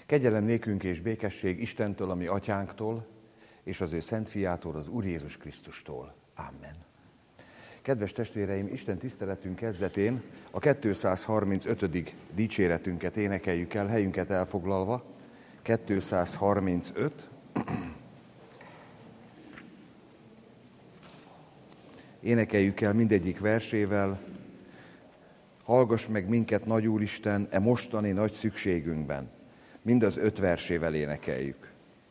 Kegyelem nékünk és békesség Istentől, a mi atyánktól, és az ő szent fiától, az Úr Jézus Krisztustól. Amen. Kedves testvéreim, Isten tiszteletünk kezdetén a 235. dicséretünket énekeljük el, helyünket elfoglalva. 235. Énekeljük el mindegyik versével. Hallgass meg minket, nagy Úristen, e mostani nagy szükségünkben. Mind az 5 versével énekeljük.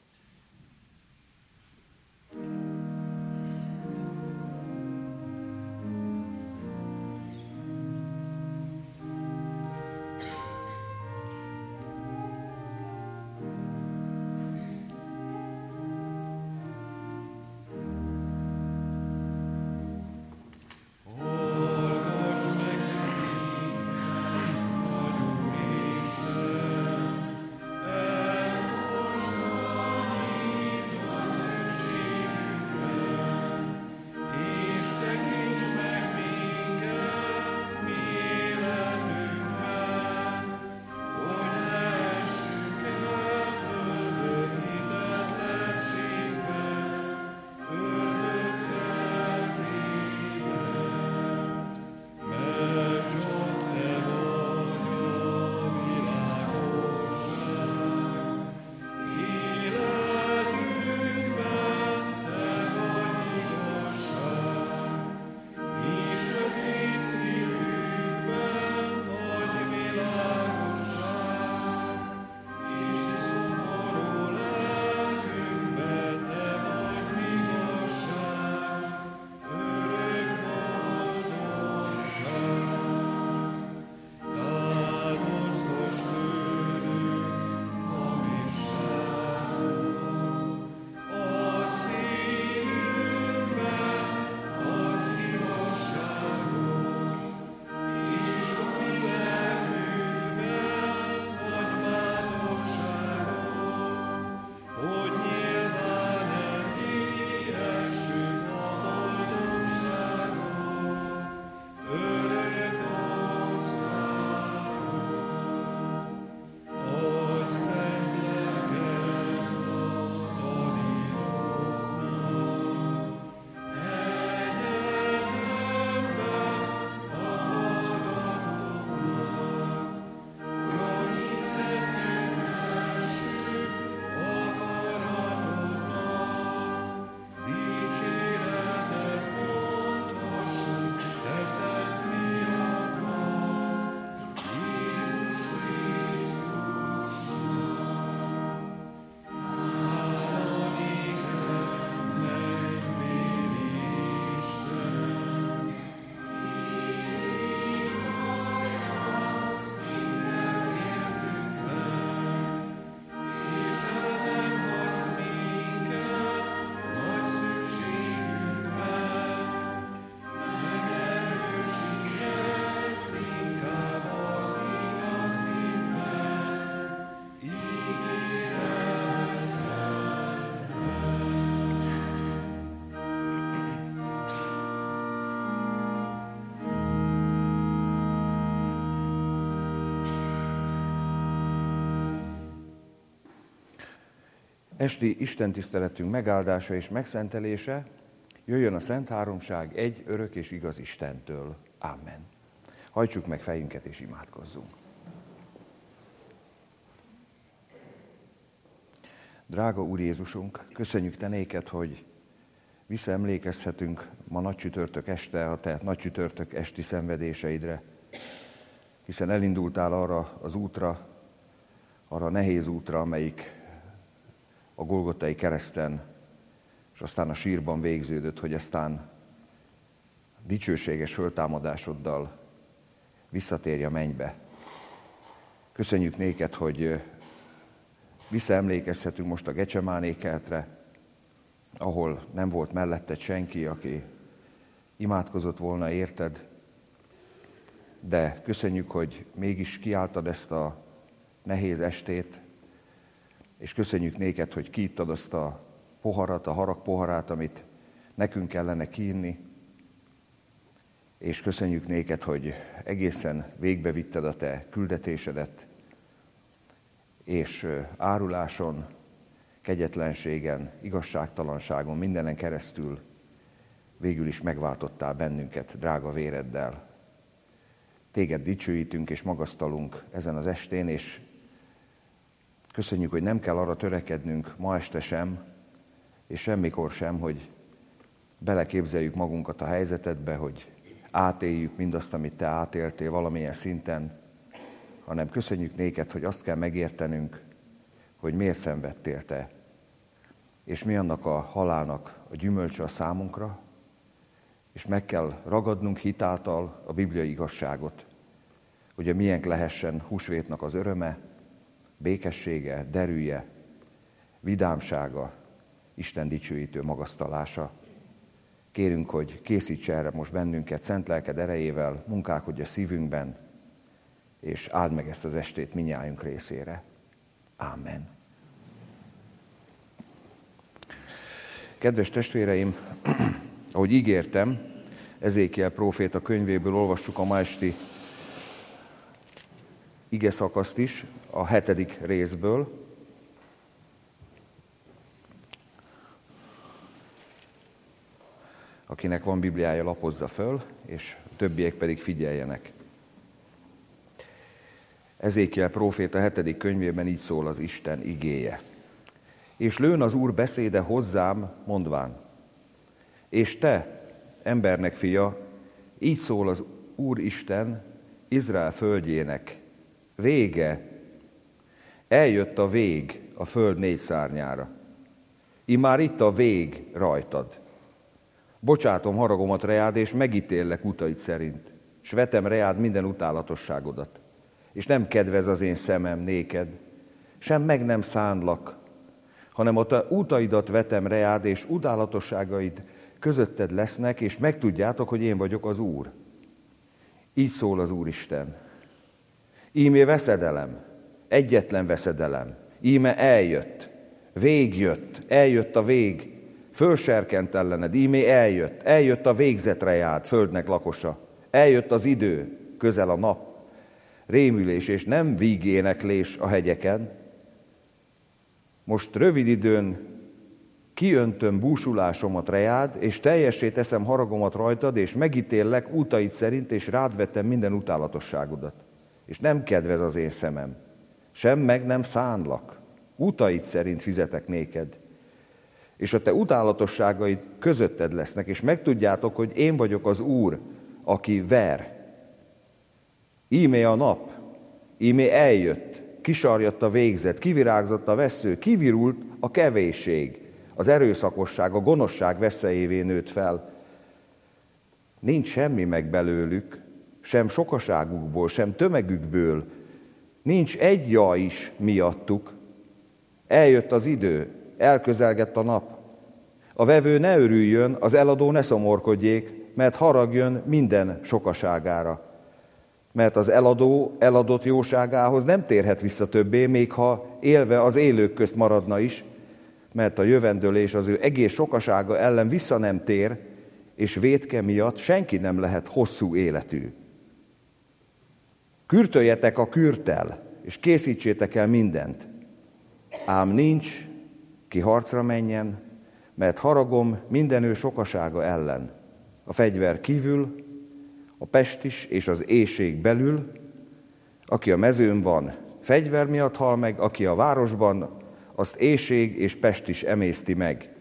Esti istentiszteletünk megáldása és megszentelése jöjjön a Szent Háromság egy örök és igaz Istentől. Amen. Hajtsuk meg fejünket és imádkozzunk. Drága Úr Jézusunk, köszönjük Te néked, hogy visszaemlékezhetünk ma nagycsütörtök este a Te nagycsütörtök esti szenvedéseidre, hiszen elindultál arra az útra, arra a nehéz útra, amelyik a Golgotai kereszten, és aztán a sírban végződött, hogy aztán dicsőséges föltámadásoddal visszatérj a mennybe. Köszönjük néked, hogy visszaemlékezhetünk most a Gecsemáné kertre, ahol nem volt melletted senki, aki imádkozott volna érted, de köszönjük, hogy mégis kiálltad ezt a nehéz estét, és köszönjük néked, hogy kiittad azt a poharat, a harag poharát, amit nekünk kellene kiinni, és köszönjük néked, hogy egészen végbevitted a te küldetésedet, és áruláson, kegyetlenségen, igazságtalanságon, mindenen keresztül végül is megváltottál bennünket drága véreddel. Téged dicsőítünk és magasztalunk ezen az estén, és köszönjük, hogy nem kell arra törekednünk ma este sem, és semmikor sem, hogy beleképzeljük magunkat a helyzetedbe, hogy átéljük mindazt, amit te átéltél valamilyen szinten, hanem köszönjük néked, hogy azt kell megértenünk, hogy miért szenvedtél te, és mi annak a halálnak a gyümölcse a számunkra, és meg kell ragadnunk hitáltal a bibliai igazságot, hogy a miénk lehessen húsvétnak az öröme, békessége, derűje, vidámsága, Isten dicsőítő magasztalása. Kérünk, hogy készíts erre most bennünket szent lelked erejével, munkálkodj a szívünkben, és áld meg ezt az estét mindnyájunk részére. Ámen. Kedves testvéreim, ahogy ígértem, Ezékiel próféta könyvéből olvassuk a ma esti igeszakaszt is, a 7. részből. Akinek van Bibliája, lapozza föl, és a többiek pedig figyeljenek. Ezékiel próféta 7. könyvében így szól az Isten igéje. És lőn az Úr beszéde hozzám, mondván: és te, embernek fia, így szól az Úr Isten Izrael földjének: vége, eljött a vég a föld 4 szárnyára. Immár itt a vég rajtad. Bocsátom haragomat reád, és megítéllek utaid szerint, s vetem reád minden utálatosságodat. És nem kedvez az én szemem néked, sem meg nem szánlak, hanem a te utaidat vetem reád, és utálatosságaid közötted lesznek, és megtudjátok, hogy én vagyok az Úr. Így szól az Úristen. Íme veszedelem, egyetlen veszedelem, íme eljött, vég jött, eljött a vég, fölserkent ellened, ímé eljött a végzetre járt, földnek lakosa, eljött az idő, közel a nap, rémülés és nem vígéneklés a hegyeken. Most rövid időn kiöntöm búsulásomat reád, és teljessé teszem haragomat rajtad, és megítéllek útaid szerint, és rád vettem minden utálatosságodat. És nem kedvez az én szemem, sem meg nem szánlak, útaid szerint fizetek néked. És a te utálatosságaid közötted lesznek, és megtudjátok, hogy én vagyok az Úr, aki ver. Íme a nap, íme eljött, kisarjadt a végzet, kivirágzott a vessző, kivirult a kevésség, az erőszakosság, a gonoszság veszélyévé nőtt fel. Nincs semmi meg belőlük, sem sokaságukból, sem tömegükből, nincs egy jaj is miattuk. Eljött az idő, elközelgett a nap. A vevő ne örüljön, az eladó ne szomorkodjék, mert harag jön minden sokaságára. Mert az eladó eladott jóságához nem térhet vissza többé, még ha élve az élők közt maradna is, mert a jövendőlés az ő egész sokasága ellen vissza nem tér, és vétke miatt senki nem lehet hosszú életű. Kürtöljetek a kürttel, és készítsétek el mindent. Ám nincs, ki harcra menjen, mert haragom minden ő sokasága ellen. A fegyver kívül, a pestis és az éhség belül, aki a mezőn van, fegyver miatt hal meg, aki a városban, azt éhség és pestis emészti meg.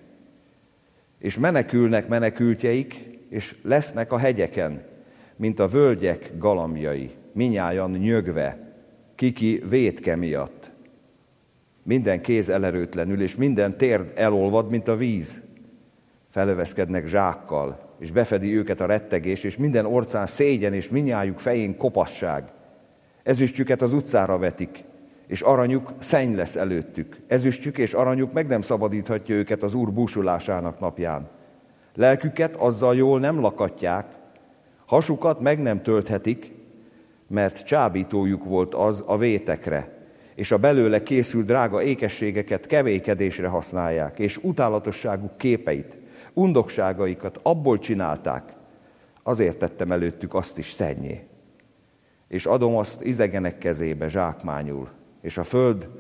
És menekülnek menekültjeik, és lesznek a hegyeken, mint a völgyek galambjai, minnyájan nyögve, kiki vétke miatt. Minden kéz elerőtlenül, és minden térd elolvad, mint a víz. Felöveszkednek zsákkal, és befedi őket a rettegés, és minden orcán szégyen, és minnyájuk fején kopasság. Ezüstjüket az utcára vetik, és aranyuk szenny lesz előttük. Ezüstjük és aranyuk meg nem szabadíthatja őket az Úr búsulásának napján. Lelküket azzal jól nem lakatják, hasukat meg nem tölthetik, mert csábítójuk volt az a vétekre, és a belőle készült drága ékességeket kevékedésre használják, és utálatosságuk képeit, undokságaikat abból csinálták, azért tettem előttük azt is szennyé. És adom azt idegenek kezébe zsákmányul, és a föld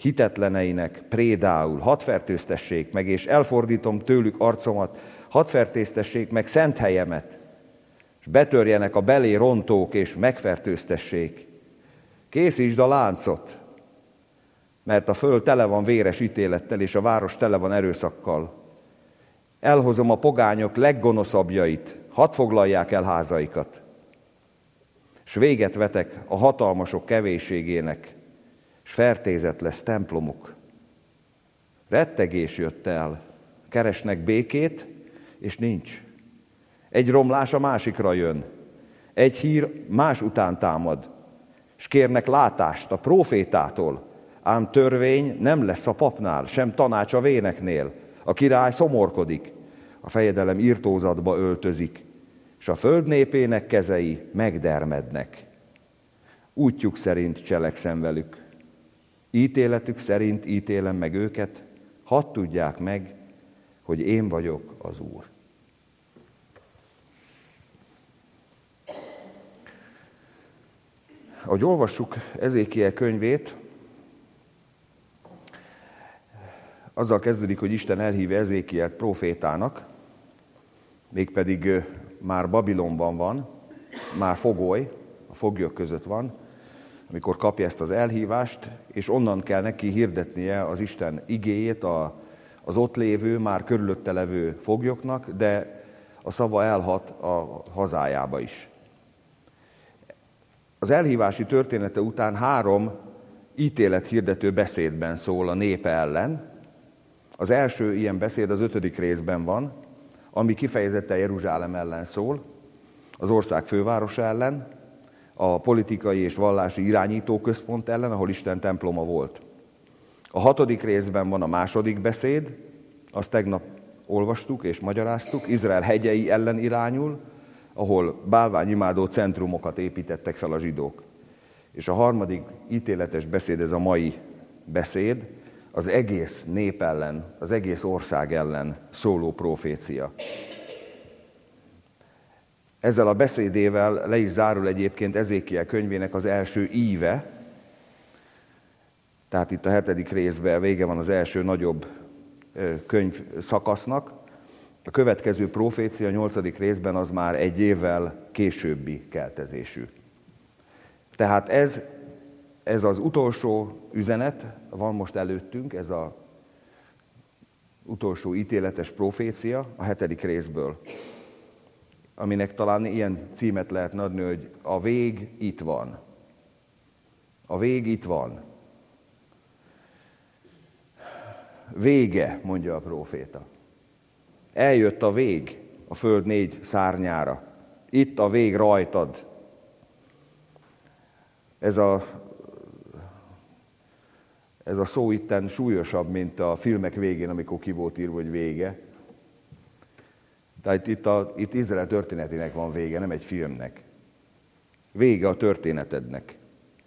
hitetleneinek prédául, hadd fertőztessék meg, és elfordítom tőlük arcomat, hadd fertőztessék meg szent helyemet, és betörjenek a belé rontók, és megfertőztessék. Készítsd a láncot, mert a föld tele van véres ítélettel, és a város tele van erőszakkal. Elhozom a pogányok leggonoszabbjait, hadd foglalják el házaikat, s véget vetek a hatalmasok kevésségének, s fertézet lesz templomuk. Rettegés jött el, keresnek békét, és nincs. Egy romlás a másikra jön, egy hír más után támad, s kérnek látást a prófétától, ám törvény nem lesz a papnál, sem tanács a véneknél. A király szomorkodik, a fejedelem irtózatba öltözik, s a föld népének kezei megdermednek. Útjuk szerint cselekszem velük, ítéletük szerint ítélem meg őket, hadd tudják meg, hogy én vagyok az Úr. Ahogy olvassuk Ezékiel könyvét, azzal kezdődik, hogy Isten elhívja Ezékielt prófétának, mégpedig már Babilonban van, már fogoly, a foglyok között van, amikor kapja ezt az elhívást, és onnan kell neki hirdetnie az Isten igéjét az ott lévő, már körülötte levő foglyoknak, de a szava elhat a hazájába is. Az elhívási története után 3 ítélethirdető beszédben szól a népe ellen. Az első ilyen beszéd az 5. részben van, ami kifejezetten Jeruzsálem ellen szól, az ország fővárosa ellen, a politikai és vallási irányítóközpont ellen, ahol Isten temploma volt. A 6. részben van a második beszéd, azt tegnap olvastuk és magyaráztuk, Izrael hegyei ellen irányul, ahol bálványimádó centrumokat építettek fel a zsidók. És a 3. ítéletes beszéd, ez a mai beszéd, az egész nép ellen, az egész ország ellen szóló profécia. Ezzel a beszédével le is zárul egyébként Ezékiel könyvének az első íve, tehát itt a 7. részben vége van az első nagyobb könyv szakasznak. A következő profécia, a 8. részben az már 1 évvel későbbi keltezésű. Tehát ez az utolsó üzenet van most előttünk, ez az utolsó ítéletes profécia a 7. részből, aminek talán ilyen címet lehetne adni, hogy a vég itt van. A vég itt van. Vége, mondja a próféta. Eljött a vég a föld 4 szárnyára. Itt a vég rajtad. Ez a szó itten súlyosabb, mint a filmek végén, amikor ki volt írva, hogy vége. Tehát itt Izrael történetének van vége, nem egy filmnek. Vége a történetednek.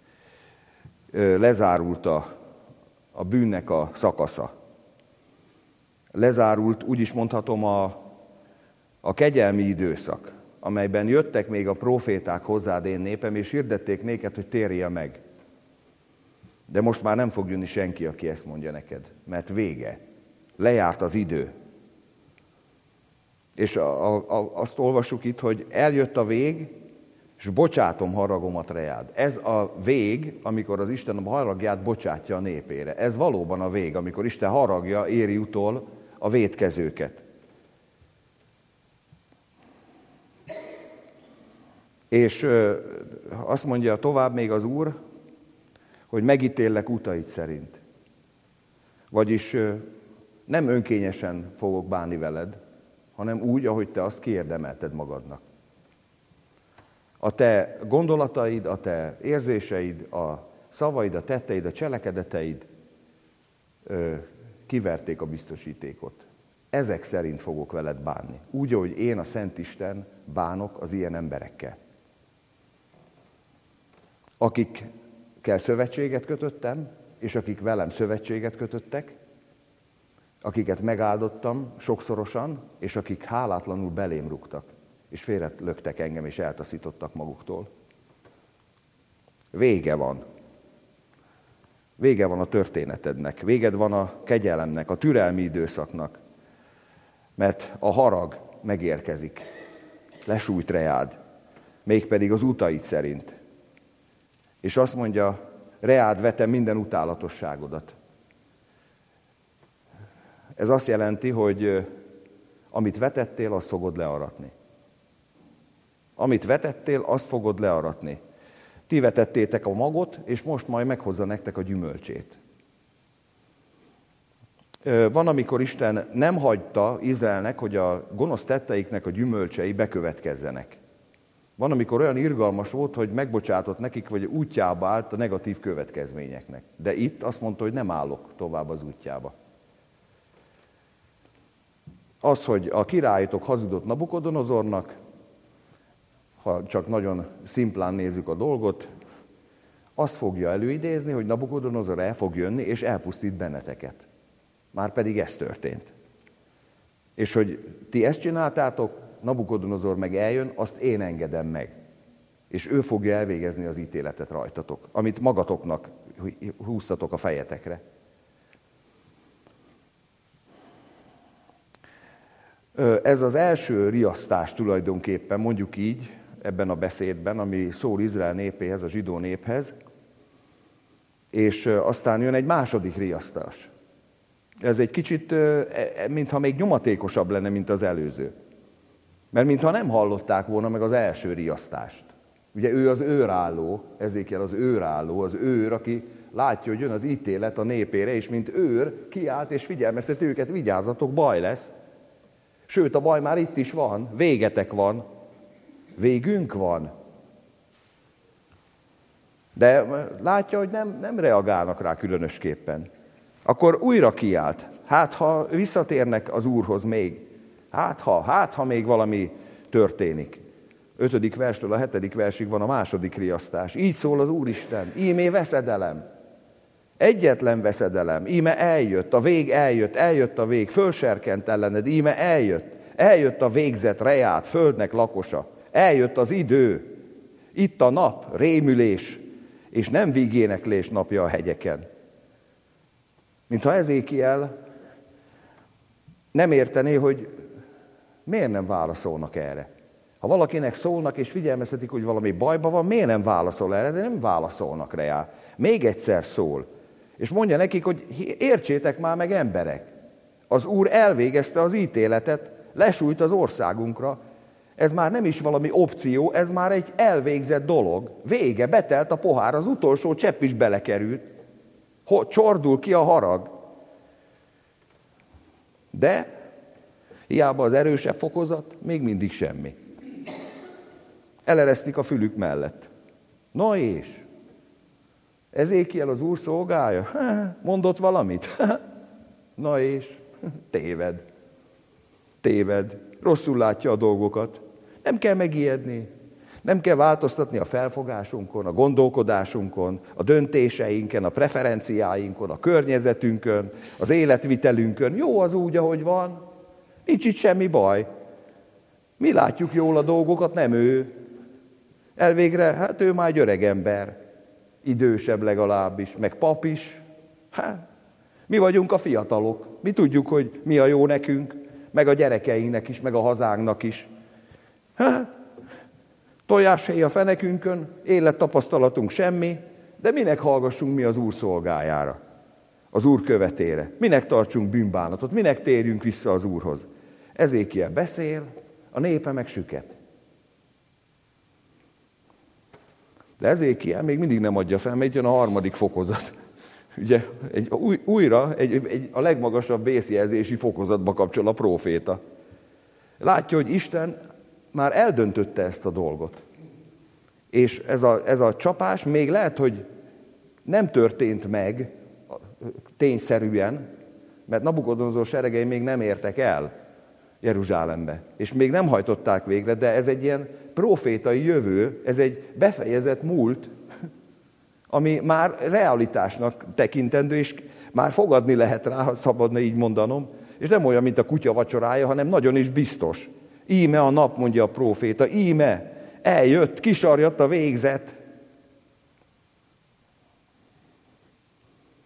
Lezárult a bűnnek a szakasza. Lezárult, úgy is mondhatom, a kegyelmi időszak, amelyben jöttek még a próféták hozzád, én népem, és hirdették néked, hogy térjél meg. De most már nem fog jönni senki, aki ezt mondja neked, mert vége. Lejárt az idő. És azt olvassuk itt, hogy eljött a vég, és bocsátom haragomat reád. Ez a vég, amikor az Isten a haragját bocsátja a népére. Ez valóban a vég, amikor Isten haragja éri utol a vétkezőket. És azt mondja tovább még az Úr, hogy megítéllek utaid szerint. Vagyis nem önkényesen fogok bánni veled, hanem úgy, ahogy te azt kiérdemelted magadnak. A te gondolataid, a te érzéseid, a szavaid, a tetteid, a cselekedeteid kiverték a biztosítékot. Ezek szerint fogok veled bánni. Úgy, ahogy én, a Szent Isten, bánok az ilyen emberekkel. Akikkel szövetséget kötöttem, és akik velem szövetséget kötöttek, akiket megáldottam sokszorosan, és akik hálátlanul belém rúgtak, és félrelöktek engem, és eltaszítottak maguktól. Vége van. Vége van a történetednek, véged van a kegyelemnek, a türelmi időszaknak, mert a harag megérkezik, lesújt reád, mégpedig az utaid szerint. És azt mondja, reád vetem minden utálatosságodat. Ez azt jelenti, hogy amit vetettél, azt fogod learatni. Amit vetettél, azt fogod learatni. Ti vetettétek a magot, és most majd meghozza nektek a gyümölcsét. Van, amikor Isten nem hagyta Izraelnek, hogy a gonosz tetteiknek a gyümölcsei bekövetkezzenek. Van, amikor olyan irgalmas volt, hogy megbocsátott nekik, vagy útjába állt a negatív következményeknek. De itt azt mondta, hogy nem állok tovább az útjába. Az, hogy a királyotok hazudott Nabukodonozornak, ha csak nagyon szimplán nézzük a dolgot, azt fogja előidézni, hogy Nabukodonozor el fog jönni, és elpusztít benneteket. Márpedig ez történt. És hogy ti ezt csináltátok, Nabukodonozor meg eljön, azt én engedem meg. És ő fogja elvégezni az ítéletet rajtatok, amit magatoknak húztatok a fejetekre. Ez az első riasztás tulajdonképpen, mondjuk így, ebben a beszédben, ami szól Izrael népéhez, a zsidó néphez, és aztán jön egy második riasztás. Ez egy kicsit, mintha még nyomatékosabb lenne, mint az előző. Mert mintha nem hallották volna meg az első riasztást. Ugye ő az őrálló, Ezékiel az őrálló, az őr, aki látja, hogy jön az ítélet a népére, és mint őr kiállt és figyelmeztet őket, vigyázzatok, baj lesz. Sőt, a baj már itt is van, végetek van, végünk van. De látja, hogy nem reagálnak rá különösképpen. Akkor újra kiált. Hát, ha visszatérnek az Úrhoz még, hát ha még valami történik. 5. verstől a 7. versig van a második riasztás. Így szól az Úristen, ímé veszedelem. Egyetlen veszedelem, íme eljött, a vég eljött a vég, fölserkent ellened, íme eljött a végzet rejád, földnek lakosa, eljött az idő, itt a nap, rémülés, és nem vígéneklés napja a hegyeken. Mintha Ezékiel nem értené, hogy miért nem válaszolnak erre. Ha valakinek szólnak és figyelmeztetik, hogy valami bajban van, miért nem válaszol erre, de nem válaszolnak rá. Még egyszer szól. És mondja nekik, hogy értsétek már meg, emberek. Az Úr elvégezte az ítéletet, lesújt az országunkra. Ez már nem is valami opció, ez már egy elvégzett dolog. Vége, betelt a pohár, az utolsó csepp is belekerült. Csordul ki a harag. De hiába az erősebb fokozat, még mindig semmi. Eleresztik a fülük mellett. Na és? Ezékiel az Úr szolgája? Mondott valamit? Na és? Téved. Rosszul látja a dolgokat. Nem kell megijedni. Nem kell változtatni a felfogásunkon, a gondolkodásunkon, a döntéseinken, a preferenciáinkon, a környezetünkön, az életvitelünkön. Jó az úgy, ahogy van. Nincs itt semmi baj. Mi látjuk jól a dolgokat, nem ő. Elvégre, hát ő már egy öreg ember. Idősebb legalábbis, meg pap is. Hát, mi vagyunk a fiatalok. Mi tudjuk, hogy mi a jó nekünk, meg a gyerekeinknek is, meg a hazánknak is. Hát, tojáshelyi a fenekünkön, élettapasztalatunk semmi, de minek hallgassunk mi az Úr szolgájára, az Úr követére? Minek tartsunk bűnbánatot? Minek térjünk vissza az Úrhoz? Ezékiel beszél, a népe meg süket. De Ezékiel még mindig nem adja fel, mert jön a harmadik fokozat. Ugye újra a legmagasabb vészjelzési fokozatba kapcsol a próféta. Látja, hogy Isten már eldöntötte ezt a dolgot. És ez a csapás még lehet, hogy nem történt meg tényszerűen, mert Nabukodonozor seregei még nem értek el Jeruzsálembe, és még nem hajtották végre, de ez egy ilyen profétai jövő, ez egy befejezett múlt, ami már realitásnak tekintendő, és már fogadni lehet rá, ha szabadna így mondanom, és nem olyan, mint a kutya vacsorája, hanem nagyon is biztos. Íme a nap, mondja a próféta, íme, eljött, kisarjadt a végzet.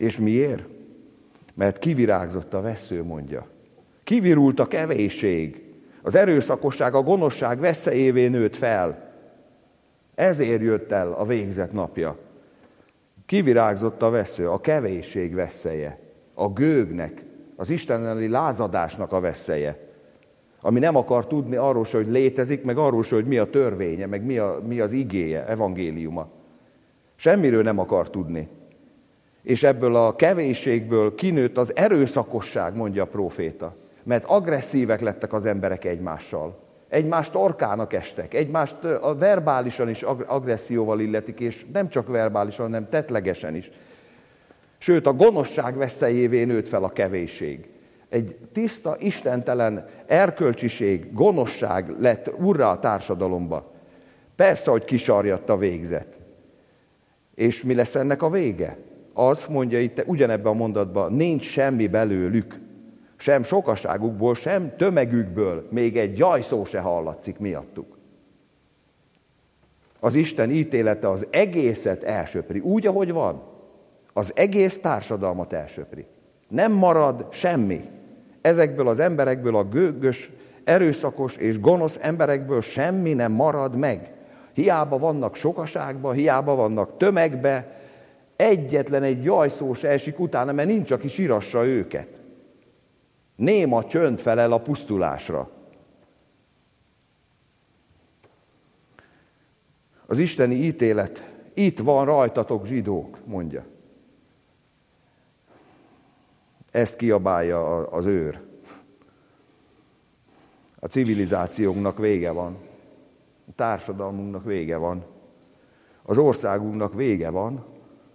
És miért? Mert kivirágzott a vessző, mondja. Kivirult a kevésség. Az erőszakosság, a gonoszság veszélyévé nőtt fel. Ezért jött el a végzet napja. Kivirágzott a vessző, a kevésség veszélye, a gőgnek, az isteni lázadásnak a veszélye, ami nem akar tudni arról se, hogy létezik, meg arról se, hogy mi a törvénye, meg mi az igéje, evangéliuma. Semmiről nem akar tudni. És ebből a kevésségből kinőtt az erőszakosság, mondja a próféta. Mert agresszívek lettek az emberek egymással. Egymást torkának estek, egymást verbálisan is agresszióval illetik, és nem csak verbálisan, hanem tettlegesen is. Sőt, a gonoszság veszélyévé nőtt fel a kevésség. Egy tiszta, istentelen erkölcsiség, gonoszság lett urrá a társadalomba. Persze, hogy kisarjadt a végzet. És mi lesz ennek a vége? Az, mondja itt ugyanebben a mondatban, nincs semmi belőlük, sem sokaságukból, sem tömegükből, még egy gyajszó se hallatszik miattuk. Az Isten ítélete az egészet elsöpri, úgy, ahogy van. Az egész társadalmat elsöpri. Nem marad semmi. Ezekből az emberekből, a gőgös, erőszakos és gonosz emberekből semmi nem marad meg. Hiába vannak sokaságban, hiába vannak tömegbe, egyetlen egy jajszó se esik utána, mert nincs, aki sírassa őket. Néma csönd felel a pusztulásra. Az isteni ítélet, itt van rajtatok, zsidók, mondja. Ezt kiabálja az őr. A civilizációnknak vége van. A társadalmunknak vége van. Az országunknak vége van.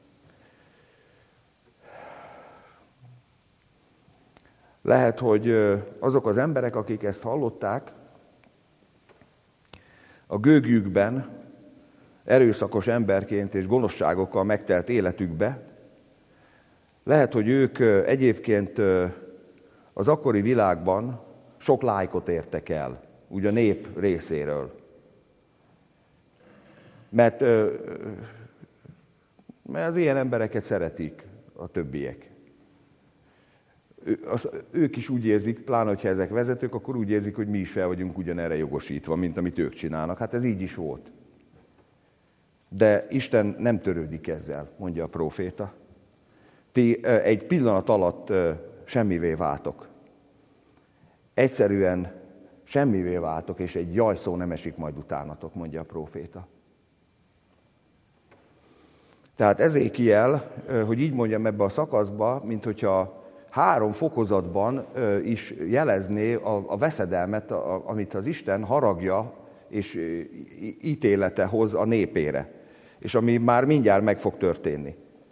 Lehet, hogy azok az emberek, akik ezt hallották, a gőgjükben, erőszakos emberként és gonoszságokkal megtelt életükbe, lehet, hogy ők egyébként az akkori világban sok lájkot értek el, úgy a nép részéről. Mert az ilyen embereket szeretik a többiek. Ők is úgy érzik, pláne, hogyha ezek vezetők, akkor úgy érzik, hogy mi is fel vagyunk ugyanerre jogosítva, mint amit ők csinálnak. Hát ez így is volt. De Isten nem törődik ezzel, mondja a próféta. Ti egy pillanat alatt semmivé váltok. Egyszerűen semmivé váltok, és egy jajszó nem esik majd utánatok, mondja a próféta. Tehát Ezékiel, hogy így mondjam, ebbe a szakaszba, mint hogyha 3 fokozatban is jelezné a veszedelmet, amit az Isten haragja és ítélete hoz a népére, és ami már mindjárt meg fog történni.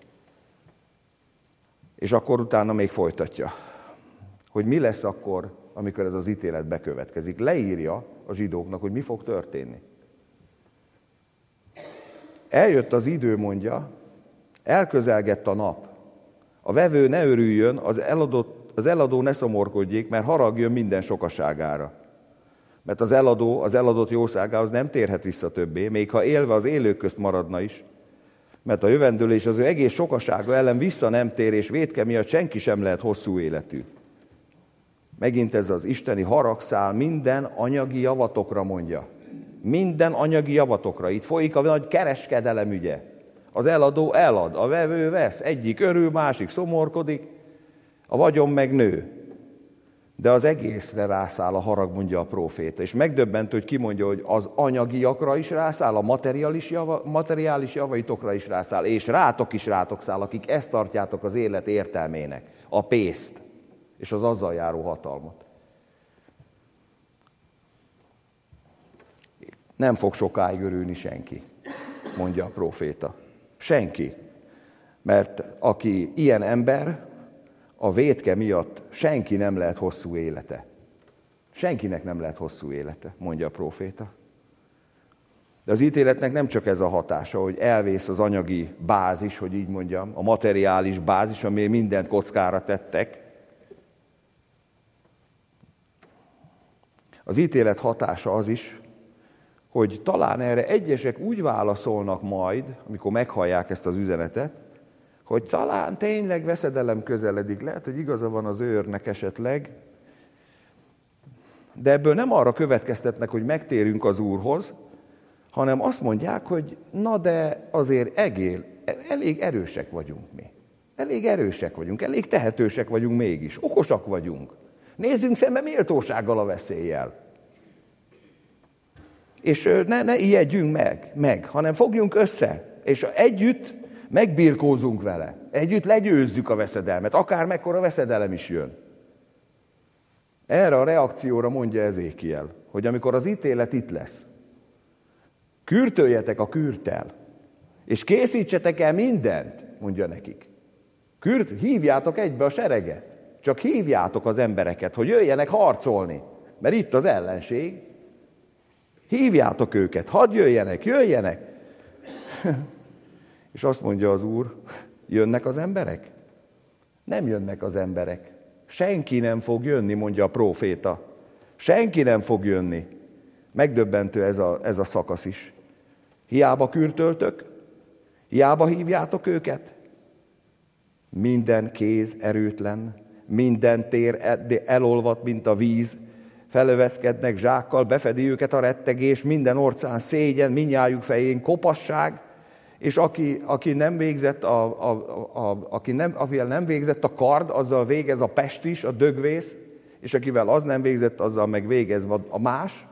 És akkor utána még folytatja, hogy mi lesz akkor, amikor ez az ítélet bekövetkezik. Leírja a zsidóknak, hogy mi fog történni. Eljött az idő, mondja, elközelgett a nap. A vevő ne örüljön, az eladó ne szomorkodjék, mert harag jön minden sokaságára. Mert az eladott jószágához nem térhet vissza többé, még ha élve az élők közt maradna is, mert a jövendőlés az ő egész sokasága ellen vissza nem tér, és vétke miatt senki sem lehet hosszú életű. Megint ez az isteni haragszál minden anyagi javatokra, mondja. Minden anyagi javatokra. Itt folyik a nagy kereskedelem ügye. Az eladó elad, a vevő vesz, egyik örül, másik szomorkodik, a vagyon meg nő. De az egészre rászáll a harag, mondja a próféta. És megdöbbentő, hogy kimondja, hogy az anyagiakra is rászáll, a materiális javaitokra is rászáll, és rátok is rátok száll, akik ezt tartjátok az élet értelmének, a pénzt, és az azzal járó hatalmat. Nem fog sokáig örülni senki, mondja a próféta. Senki. Mert aki ilyen ember, a vétke miatt senki nem lehet hosszú élete. Senkinek nem lehet hosszú élete, mondja a próféta. De az ítéletnek nem csak ez a hatása, hogy elvész az anyagi bázis, hogy így mondjam, a materiális bázis, ami mindent kockára tettek. Az ítélet hatása az is, hogy talán erre egyesek úgy válaszolnak majd, amikor meghallják ezt az üzenetet, hogy talán tényleg veszedelem közeledik, lehet, hogy igaza van az őrnek esetleg, de ebből nem arra következtetnek, hogy megtérünk az Úrhoz, hanem azt mondják, hogy na de azért elég erősek vagyunk mi. Elég erősek vagyunk, elég tehetősek vagyunk mégis, okosak vagyunk. Nézzünk szembe méltósággal a veszéllyel. És ne ijedjünk meg, hanem fogjunk össze, és együtt megbirkózunk vele. Együtt legyőzzük a veszedelmet, akár mekkora veszedelem is jön. Erre a reakcióra mondja Ezékiel, hogy amikor az ítélet itt lesz, kürtöljetek a kürttel, és készítsetek el mindent, mondja nekik. Hívjátok egybe a sereget, csak hívjátok az embereket, hogy jöjjenek harcolni, mert itt az ellenség. Hívjátok őket, hadd jöjjenek. És azt mondja az Úr, jönnek az emberek? Nem jönnek az emberek. Senki nem fog jönni, mondja a próféta. Senki nem fog jönni. Megdöbbentő ez a szakasz is. Hiába kürtöltök, hiába hívjátok őket. Minden kéz erőtlen, minden tér elolvadt, mint a víz, felöveszkednek zsákkal, befedi őket a rettegés, minden orcán szégyen, mindnyájuk fején kopasság, és aki nem végzett, akivel nem végzett a kard, azzal végez a pestis, a dögvész, és akivel az nem végzett, azzal meg végez a más,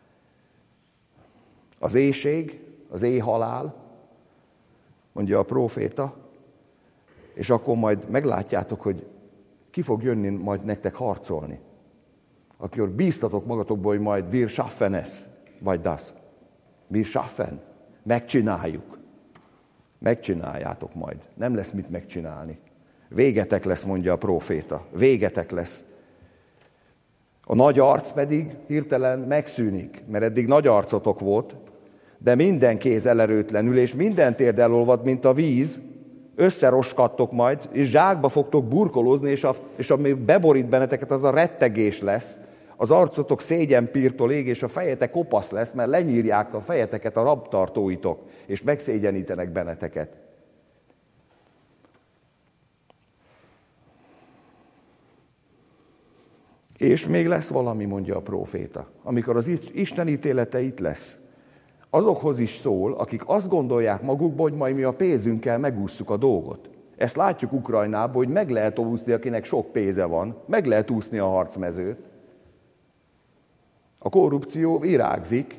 az éhség, az éhhalál, mondja a próféta, és akkor majd meglátjátok, hogy ki fog jönni majd nektek harcolni. Akkor bíztatok magatokból, hogy majd wir schaffen es, vagy das. Wir schaffen. Megcsináljuk. Megcsináljátok majd. Nem lesz mit megcsinálni. Végetek lesz, mondja a próféta. Végetek lesz. A nagy arc pedig hirtelen megszűnik, mert eddig nagy arcotok volt, de minden kéz elerőtlenül, és minden térd elolvad, mint a víz, összeroskadtok majd, és zsákba fogtok burkolózni, és ami beborít benneteket, az a rettegés lesz, az arcotok szégyenpírtól ég, és a fejetek kopasz lesz, mert lenyírják a fejeteket a rabtartóitok, és megszégyenítenek benneteket. És még lesz valami, mondja a próféta, amikor az Isten ítélete itt lesz. Azokhoz is szól, akik azt gondolják magukból, hogy majd mi a pénzünkkel megússzuk a dolgot. Ezt látjuk Ukrajnában, hogy meg lehet úszni, akinek sok pénze van, meg lehet úszni a harcmezőt. A korrupció virágzik,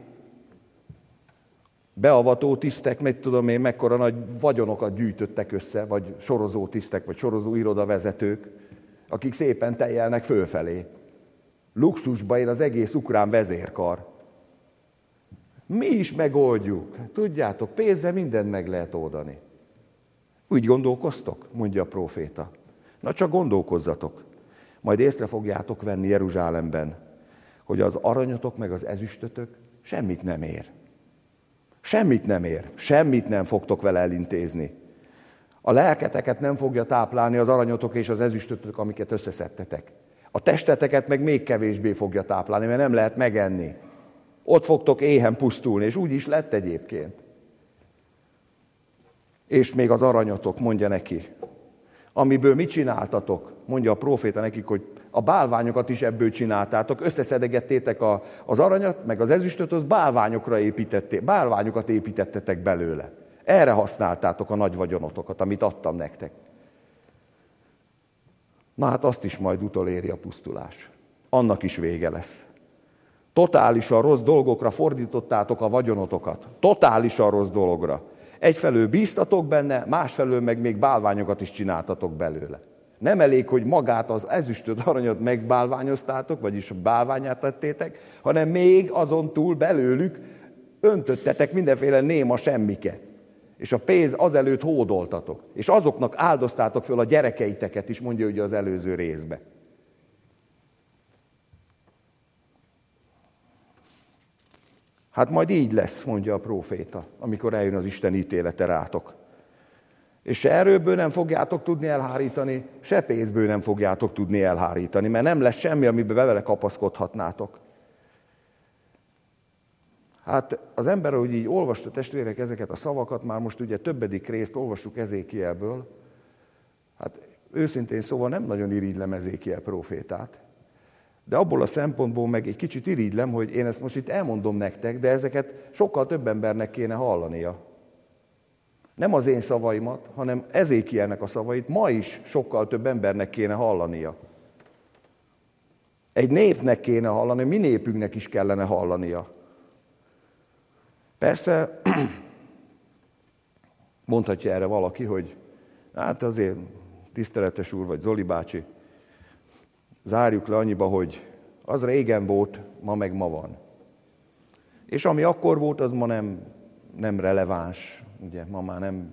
beavató tisztek, meg tudom én, mekkora nagy vagyonokat gyűjtöttek össze, vagy sorozó tisztek, vagy sorozó irodavezetők, akik szépen teljelnek fölfelé. Luxusba él az egész ukrán vezérkar. Mi is megoldjuk. Tudjátok, pénzzel mindent meg lehet oldani. Úgy gondolkoztok, mondja a próféta. Na csak gondolkozzatok. Majd észre fogjátok venni Jeruzsálemben, hogy az aranyatok meg az ezüstötök semmit nem ér. Semmit nem ér. Semmit nem fogtok vele elintézni. A lelketeket nem fogja táplálni az aranyatok és az ezüstötök, amiket összeszedtetek. A testeteket meg még kevésbé fogja táplálni, mert nem lehet megenni. Ott fogtok éhen pusztulni, és úgy is lett egyébként. És még az aranyatok, mondja neki. Amiből mit csináltatok? Mondja a próféta nekik, hogy a bálványokat is ebből csináltátok, összeszedegettétek az aranyat, meg az ezüstöt, az bálványokat építettetek belőle. Erre használtátok a nagy vagyonotokat, amit adtam nektek. Na hát azt is majd utoléri a pusztulás. Annak is vége lesz. Totálisan rossz dolgokra fordítottátok a vagyonotokat. Totálisan rossz dologra. Egyfelől bíztatok benne, másfelől meg még bálványokat is csináltatok belőle. Nem elég, hogy magát az ezüstöt, aranyat megbálványoztátok, vagyis bálványát tettétek, hanem még azon túl belőlük öntöttetek mindenféle néma semmiket. És a pénz azelőtt hódoltatok. És azoknak áldoztátok föl a gyerekeiteket is, mondja ugye az előző részbe. Hát majd így lesz, mondja a próféta, amikor eljön az Isten ítélete rátok. És se erőből nem fogjátok tudni elhárítani, se pénzből nem fogjátok tudni elhárítani, mert nem lesz semmi, amiben bele kapaszkodhatnátok. Hát az ember, ahogy így olvasta testvérek ezeket a szavakat, már most ugye többedik részt olvassuk Ezékielből, Hát őszintén szóval nem nagyon irigylem Ezékiel prófétát, de abból a szempontból meg egy kicsit irigylem, hogy én ezt most itt elmondom nektek, de ezeket sokkal több embernek kéne hallania. Nem az én szavaimat, hanem Ezékielnek a szavait ma is sokkal több embernek kéne hallania. Egy népnek kéne hallani, mi népünknek is kellene hallania. Persze, mondhatja erre valaki, hogy hát azért tiszteletes úr, vagy Zoli bácsi, zárjuk le annyiba, hogy az régen volt, ma meg ma van. És ami akkor volt, az ma nem releváns, ugye, ma már nem.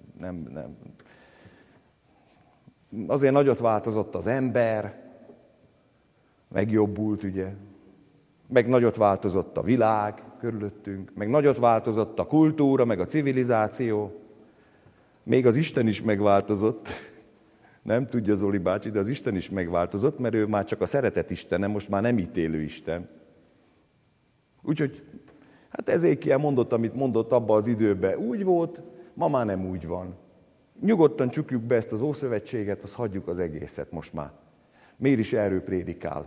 Azért nagyot változott az ember, megjobbult, ugye, meg nagyot változott a világ körülöttünk, meg nagyot változott a kultúra, meg a civilizáció, még az Isten is megváltozott. Nem tudja Zoli bácsi, de az Isten is megváltozott, mert ő már csak a szeretet Istene, most már nem ítélő Isten. Úgyhogy, hát Ezékiel mondott, amit mondott abban az időben, úgy volt, ma már nem úgy van. Nyugodtan csukjuk be ezt az Ószövetséget, azt hagyjuk az egészet most már. Miért is erről prédikál?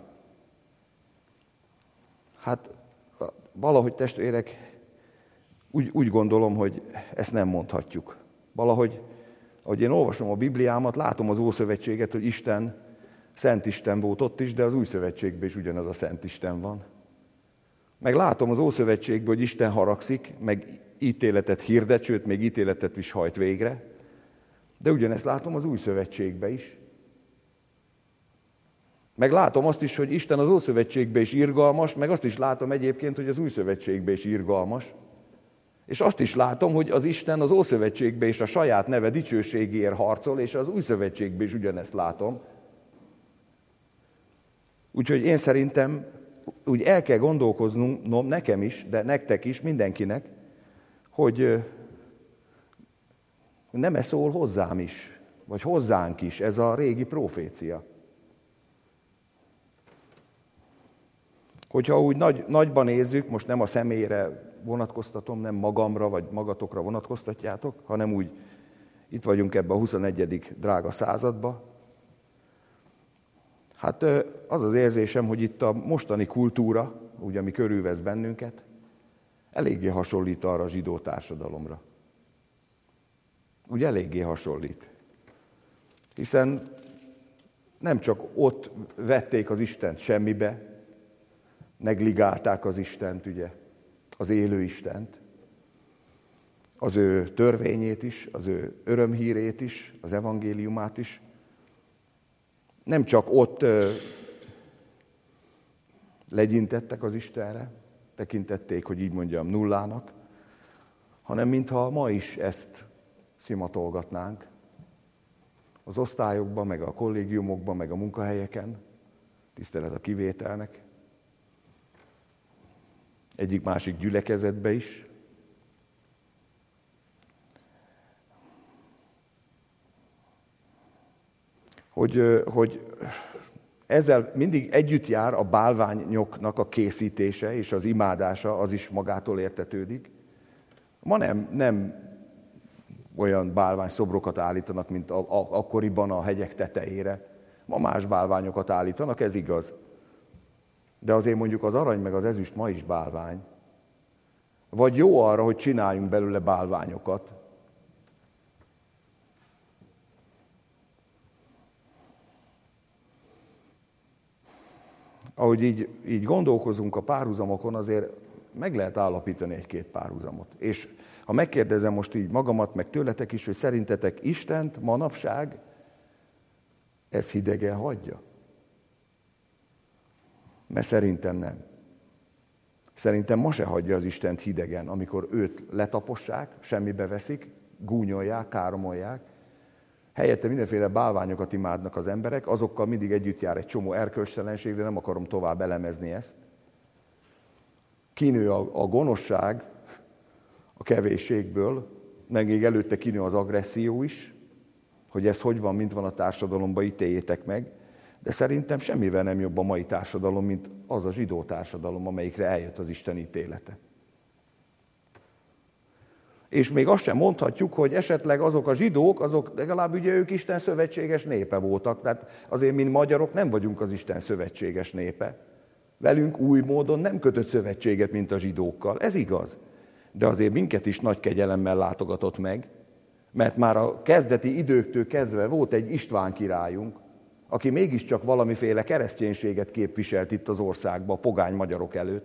Hát valahogy testvérek, úgy gondolom, hogy ezt nem mondhatjuk. Valahogy, ahogy én olvasom a Bibliámat, látom az Ószövetséget, hogy Isten, Szent Isten volt ott is, de az Új Szövetségben is ugyanaz a Szent Isten van. Meg látom az Ószövetségben, hogy Isten haragszik, meg ítéletet hirdet, sőt, még ítéletet is hajt végre, de ugyanezt látom az Új Szövetségben is. Meg látom azt is, hogy Isten az Ószövetségben is irgalmas, meg azt is látom egyébként, hogy az Új Szövetségben is irgalmas. És azt is látom, hogy az Isten az Ószövetségben is a saját neve dicsőségéért harcol, és az Új Szövetségben is ugyanezt látom. Úgyhogy én szerintem úgy el kell gondolkoznunk, nekem is, de nektek is, mindenkinek, hogy nem-e szól hozzám is, vagy hozzánk is ez a régi profécia. Hogyha úgy nagyban nézzük, most nem a személyre vonatkoztatom, nem magamra, vagy magatokra vonatkoztatjátok, hanem úgy itt vagyunk ebben a 21. drága században. Hát az az érzésem, hogy itt a mostani kultúra, ugye, ami körülvesz bennünket, eléggé hasonlít arra a zsidó társadalomra. Úgy eléggé hasonlít. Hiszen nem csak ott vették az Istent semmibe, negligálták az Istent, ugye, az élő Istent, az ő törvényét is, az ő örömhírét is, az evangéliumát is. Nem csak ott legyintettek az Istenre, tekintették, hogy így mondjam, nullának, hanem mintha ma is ezt szimatolgatnánk az osztályokban, meg a kollégiumokban, meg a munkahelyeken, tisztelet a kivételnek, egyik-másik gyülekezetbe is. Hogy ezzel mindig együtt jár a bálványoknak a készítése és az imádása, az is magától értetődik. Ma nem olyan bálványszobrokat állítanak, mint akkoriban a hegyek tetejére. Ma más bálványokat állítanak, ez igaz. De azért mondjuk az arany meg az ezüst ma is bálvány. Vagy jó arra, hogy csináljunk belőle bálványokat. Ahogy így gondolkozunk a párhuzamokon, azért meg lehet állapítani egy-két párhuzamot. És ha megkérdezem most így magamat, meg tőletek is, hogy szerintetek Istent manapság ez hidegen hagyja? Mert szerintem nem. Szerintem ma se hagyja az Istent hidegen, amikor őt letapossák, semmibe veszik, gúnyolják, káromolják. Helyette mindenféle bálványokat imádnak az emberek, azokkal mindig együtt jár egy csomó erkölcstelenség, de nem akarom tovább elemezni ezt. Kinő a gonoszság a kevésségből, meg még előtte kinő az agresszió is, hogy ez hogy van, mint van a társadalomban, ítéljétek meg. De szerintem semmivel nem jobb a mai társadalom, mint az a zsidó társadalom, amelyikre eljött az Isten ítélete. És még azt sem mondhatjuk, hogy esetleg azok a zsidók, azok legalább ugye ők Isten szövetséges népe voltak. Tehát azért mi magyarok nem vagyunk az Isten szövetséges népe. Velünk új módon nem kötött szövetséget, mint a zsidókkal. Ez igaz. De azért minket is nagy kegyelemmel látogatott meg, mert már a kezdeti időktől kezdve volt egy István királyunk, aki mégiscsak valamiféle kereszténységet képviselt itt az országban, a pogány magyarok előtt.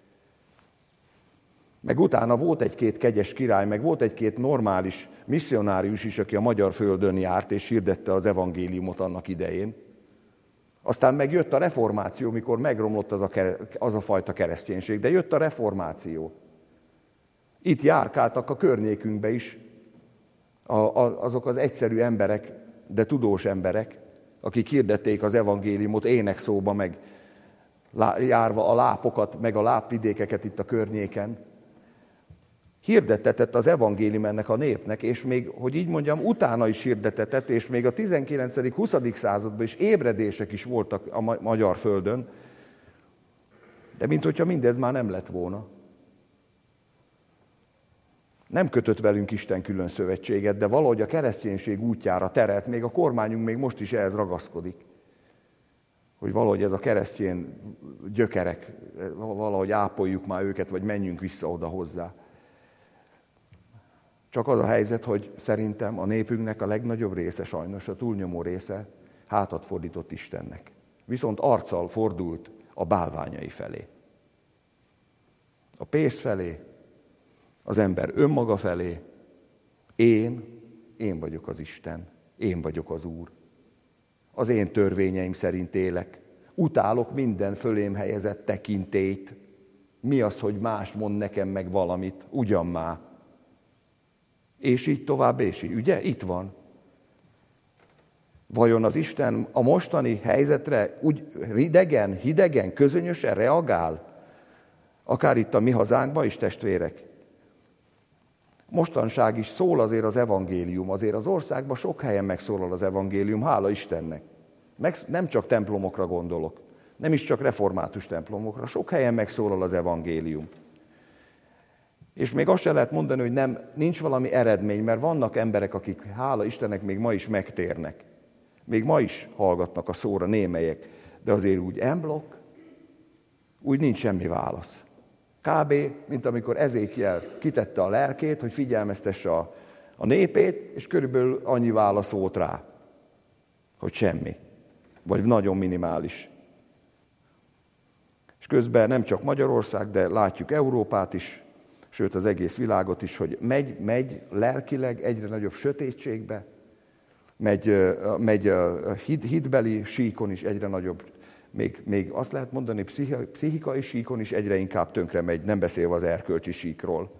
Meg utána volt egy-két kegyes király, meg volt egy-két normális misszionárius is, aki a magyar földön járt és hirdette az evangéliumot annak idején. Aztán meg jött a reformáció, mikor megromlott az a fajta kereszténység, de jött a reformáció. Itt járkáltak a környékünkbe is azok az egyszerű emberek, de tudós emberek, akik hirdették az evangéliumot énekszóba, meg járva a lápokat, meg a lápvidékeket itt a környéken. Hirdettetett az evangélium ennek a népnek, és még, hogy így mondjam, utána is hirdettetett, és még a 19.-20. században is ébredések is voltak a magyar földön, de minthogyha mindez már nem lett volna. Nem kötött velünk Isten külön szövetséget, de valahogy a kereszténység útjára terelt, még a kormányunk még most is ehhez ragaszkodik. Hogy valahogy ez a keresztény gyökerek, valahogy ápoljuk már őket, vagy menjünk vissza oda hozzá. Csak az a helyzet, hogy szerintem a népünknek a legnagyobb része, sajnos a túlnyomó része hátat fordított Istennek. Viszont arccal fordult a bálványai felé. A pénz felé, az ember önmaga felé. Én vagyok az Isten, én vagyok az Úr. Az én törvényeim szerint élek. Utálok minden fölém helyezett tekintélyt. Mi az, hogy más mond nekem meg valamit? Ugyan már. És így tovább, és így. Ugye? Itt van. Vajon az Isten a mostani helyzetre úgy hidegen, közönösen reagál? Akár itt a mi hazánkban is, testvérek. Mostanság is szól azért az evangélium, azért az országban sok helyen megszólal az evangélium, hála Istennek. Nem csak templomokra gondolok, nem is csak református templomokra, sok helyen megszólal az evangélium. És még azt sem lehet mondani, hogy nincs valami eredmény, mert vannak emberek, akik hála Istennek még ma is megtérnek. Még ma is hallgatnak a szóra némelyek, de azért úgy en-blokk, úgy nincs semmi válasz. Kb. Mint amikor Ezékiel kitette a lelkét, hogy figyelmeztesse a népét, és körülbelül annyi válasz volt rá, hogy semmi, vagy nagyon minimális. És közben nem csak Magyarország, de látjuk Európát is, sőt az egész világot is, hogy megy lelkileg egyre nagyobb sötétségbe, megy a hitbeli síkon is egyre nagyobb, még azt lehet mondani, pszichikai síkon is egyre inkább tönkre megy, nem beszélve az erkölcsi síkról.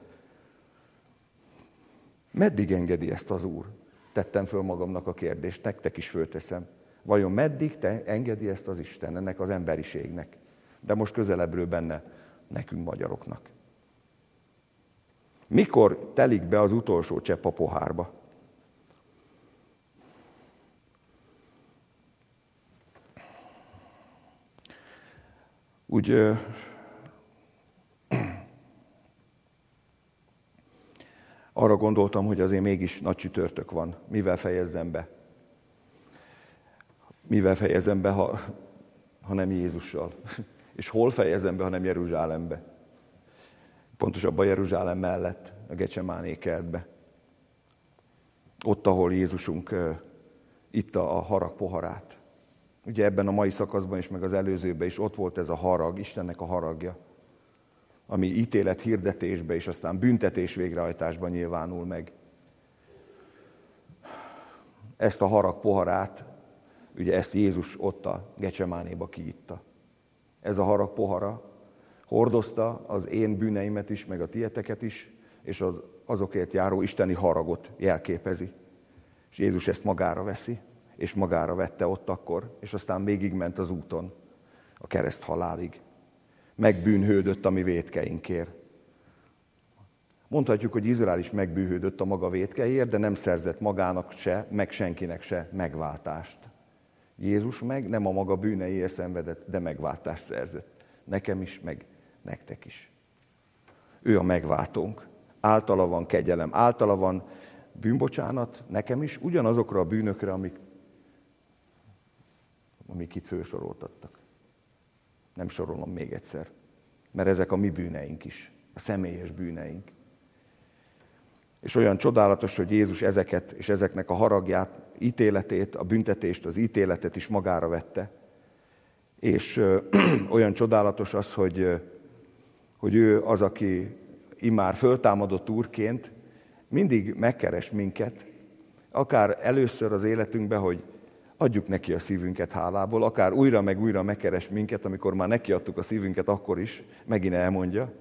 Meddig engedi ezt az Úr? Tettem föl magamnak a kérdést, nektek is fölteszem. Vajon meddig engedi ezt az Isten, ennek az emberiségnek? De most közelebbről benne nekünk magyaroknak. Mikor telik be az utolsó csepp a pohárba? Úgy arra gondoltam, hogy azért mégis nagy csütörtök van. Mivel fejezzem be? Mivel fejezem be, ha nem Jézussal? És hol fejezem be, ha nem Jeruzsálembe? Pontosabban Jeruzsálem mellett, a Gecsemáné kertbe. Ott, ahol Jézusunk itta a harag poharát. Ugye ebben a mai szakaszban is, meg az előzőben is ott volt ez a harag, Istennek a haragja, ami ítélet hirdetésbe és aztán büntetés végrehajtásban nyilvánul meg. Ezt a harag poharát, ugye ezt Jézus ott a Gecsemánéba kiitta. Ez a harag pohara hordozta az én bűneimet is, meg a tieteket is, és azokért járó isteni haragot jelképezi. És Jézus ezt magára veszi, és magára vette ott akkor, és aztán végigment az úton, a kereszt halálig. Megbűnhődött a mi vétkeinkért. Mondhatjuk, hogy Izrael is megbűnhődött a maga vétkeiért, de nem szerzett magának se, meg senkinek se megváltást. Jézus meg nem a maga bűneiért szenvedett, de megváltást szerzett. Nekem is, meg nektek is. Ő a megváltónk. Általa van kegyelem, általa van bűnbocsánat nekem is, ugyanazokra a bűnökre, amik itt fölsoroltattak. Nem sorolom még egyszer, mert ezek a mi bűneink is, a személyes bűneink. És olyan csodálatos, hogy Jézus ezeket és ezeknek a haragját, ítéletét, a büntetést, az ítéletet is magára vette. És olyan csodálatos az, hogy ő az, aki immár föltámadott úrként mindig megkeres minket, akár először az életünkben, hogy adjuk neki a szívünket hálából, akár újra meg újra megkeres minket, amikor már nekiadtuk a szívünket, akkor is megint elmondja.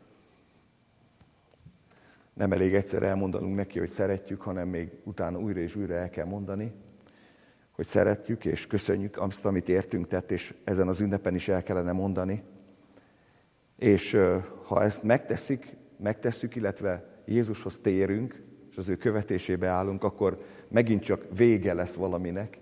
Nem elég egyszer elmondanunk neki, hogy szeretjük, hanem még utána újra és újra el kell mondani, hogy szeretjük és köszönjük azt, amit értünk tett, és ezen az ünnepen is el kellene mondani. És ha ezt megtesszük, illetve Jézushoz térünk, és az ő követésébe állunk, akkor megint csak vége lesz valaminek.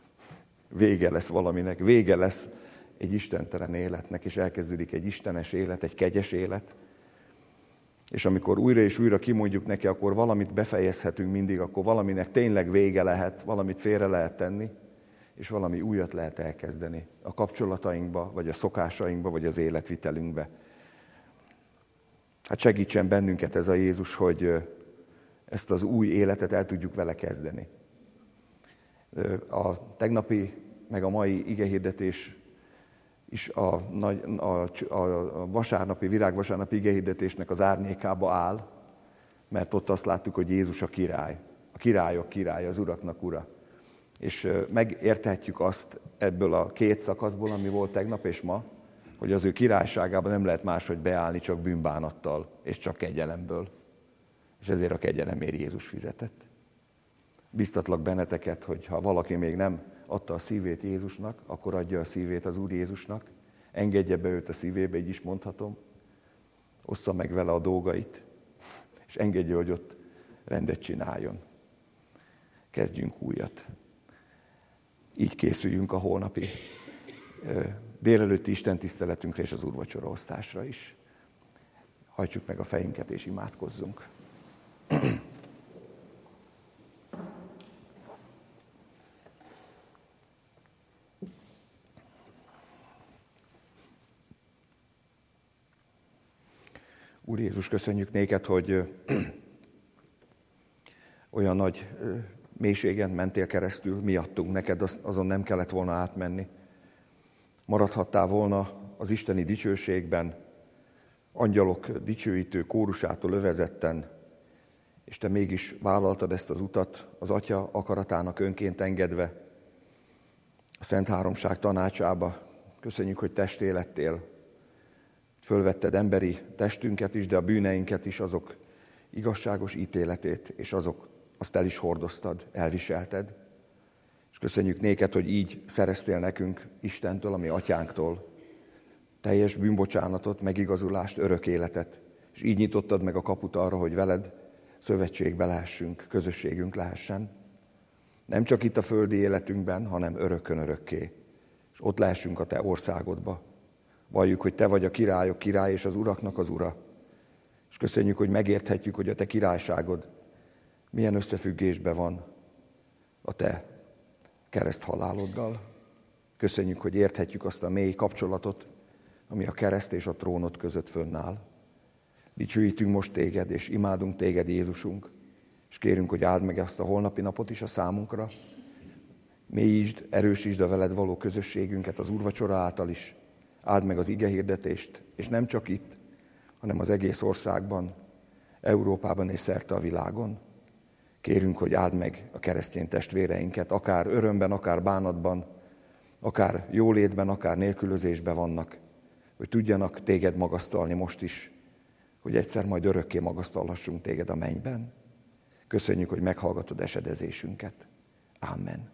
Vége lesz egy istentelen életnek, és elkezdődik egy istenes élet, egy kegyes élet. És amikor újra és újra kimondjuk neki, akkor valamit befejezhetünk mindig, akkor valaminek tényleg vége lehet, valamit félre lehet tenni, és valami újat lehet elkezdeni a kapcsolatainkba, vagy a szokásainkba, vagy az életvitelünkbe. Hát segítsen bennünket ez a Jézus, hogy ezt az új életet el tudjuk vele kezdeni. A tegnapi, meg a mai igehirdetés is a vasárnapi, virágvasárnapi igehirdetésnek az árnyékába áll, mert ott azt láttuk, hogy Jézus a király, a királyok királya, az uraknak ura. És megérthetjük azt ebből a két szakaszból, ami volt tegnap és ma, hogy az ő királyságában nem lehet máshogy beállni, csak bűnbánattal és csak kegyelemből. És ezért a kegyelemért Jézus fizetett. Biztatlak benneteket, hogy ha valaki még nem adta a szívét Jézusnak, akkor adja a szívét az Úr Jézusnak, engedje be őt a szívébe, így is mondhatom, ossza meg vele a dolgait, és engedje, hogy ott rendet csináljon. Kezdjünk újat. Így készüljünk a holnapi délelőtti istentiszteletünkre és az úrvacsora osztásra is. Hajtsuk meg a fejünket és imádkozzunk. Úr Jézus, köszönjük néked, hogy olyan nagy mélységen mentél keresztül miattunk, neked azon nem kellett volna átmenni. Maradhattál volna az isteni dicsőségben, angyalok dicsőítő kórusától övezetten, és te mégis vállaltad ezt az utat az Atya akaratának önként engedve a Szent Háromság tanácsába. Köszönjük, hogy testé lettél, fölvetted emberi testünket is, de a bűneinket is, azok igazságos ítéletét, és azt el is hordoztad, elviselted. És köszönjük néked, hogy így szereztél nekünk Istentől, ami atyánktól, teljes bűnbocsánatot, megigazulást, örök életet. És így nyitottad meg a kaput arra, hogy veled szövetségbe lehessünk, közösségünk lehessen. Nem csak itt a földi életünkben, hanem örökkön örökké. És ott lehessünk a te országodba. Valljuk, hogy te vagy a királyok király és az uraknak az ura. És köszönjük, hogy megérthetjük, hogy a te királyságod milyen összefüggésben van a te kereszthaláloddal. Köszönjük, hogy érthetjük azt a mély kapcsolatot, ami a kereszt és a trónod között fönnáll. Dicsőítünk most téged, és imádunk téged, Jézusunk, és kérünk, hogy áld meg ezt a holnapi napot is a számunkra. Mélyítsd, erősítsd a veled való közösségünket az úrvacsora által is. Áld meg az igehirdetést, és nem csak itt, hanem az egész országban, Európában és szerte a világon. Kérünk, hogy áld meg a keresztény testvéreinket, akár örömben, akár bánatban, akár jólétben, akár nélkülözésben vannak, hogy tudjanak téged magasztalni most is, hogy egyszer majd örökké magasztalhassunk téged a mennyben. Köszönjük, hogy meghallgatod esedezésünket. Amen.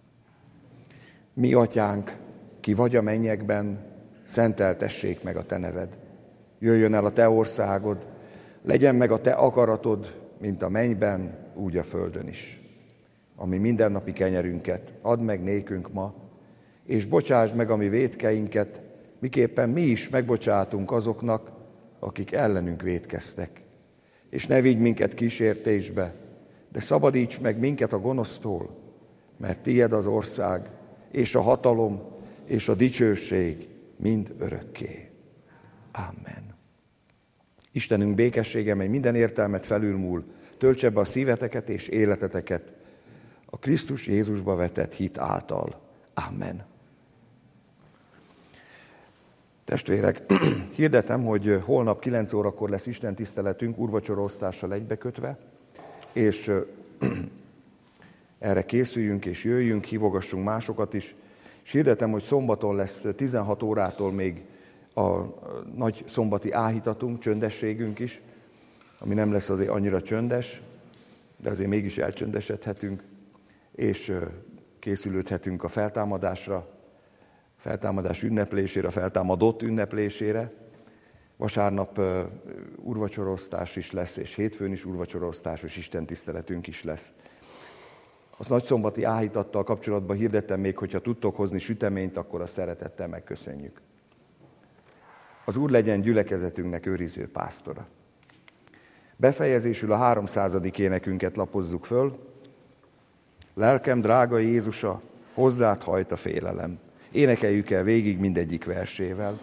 Mi atyánk, ki vagy a mennyekben, szenteltessék meg a te neved. Jöjjön el a te országod, legyen meg a te akaratod, mint a mennyben, úgy a földön is. Ami mindennapi kenyerünket add meg nékünk ma, és bocsásd meg a mi vétkeinket, miképpen mi is megbocsátunk azoknak, akik ellenünk vétkeztek. és ne vigy minket kísértésbe, de szabadíts meg minket a gonosztól, mert tied az ország, és a hatalom, és a dicsőség mind örökké. Amen. Istenünk békessége, mely minden értelmet felülmúl, töltse be a szíveteket és életeteket a Krisztus Jézusba vetett hit által. Amen. Testvérek, hirdetem, hogy holnap 9 órakor lesz Isten tiszteletünk úrvacsoraosztással egybekötve, és erre készüljünk és jöjjünk, hívogassunk másokat is. És hirdetem, hogy szombaton lesz 16 órától még a nagy szombati áhítatunk, csöndességünk is, ami nem lesz azért annyira csöndes, de azért mégis elcsöndesedhetünk, és készülődhetünk a feltámadásra, feltámadás ünneplésére, a feltámadott ünneplésére. Vasárnap úrvacsoraosztás is lesz, és hétfőn is úrvacsoraosztásos istentiszteletünk is lesz. Az nagyszombati áhítattal kapcsolatban hirdettem még, hogyha tudtok hozni süteményt, akkor a szeretettel megköszönjük. Az Úr legyen gyülekezetünknek őriző pásztora. Befejezésül a 300. énekünket lapozzuk föl. Lelkem drága Jézusa, hozzád hajt a félelem. Énekeljük el végig mindegyik versével.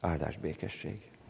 Áldás békesség.